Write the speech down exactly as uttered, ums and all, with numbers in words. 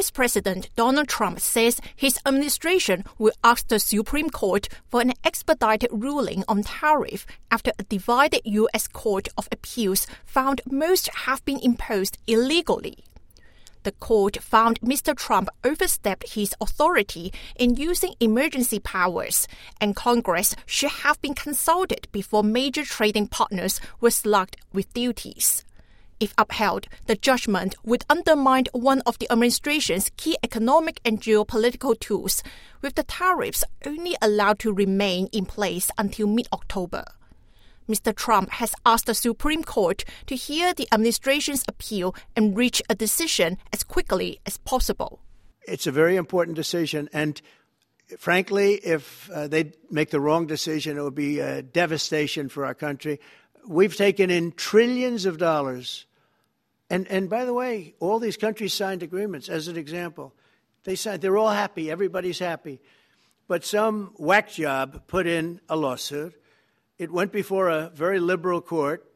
S President Donald Trump says his administration will ask the Supreme Court for an expedited ruling on tariff after a divided U S Court of Appeals found most have been imposed illegally. The court found Mister Trump overstepped his authority in using emergency powers, and Congress should have been consulted before major trading partners were slugged with duties. If upheld, the judgment would undermine one of the administration's key economic and geopolitical tools, with the tariffs only allowed to remain in place until mid-October. Mister Trump has asked the Supreme Court to hear the administration's appeal and reach a decision as quickly as possible. It's a very important decision, and frankly, if uh, they make the wrong decision, it would be a devastation for our country. We've taken in trillions of dollars. And, and by the way, all these countries signed agreements, as an example. They signed, they're all happy, everybody's happy. But some whack job put in a lawsuit. It went before a very liberal court.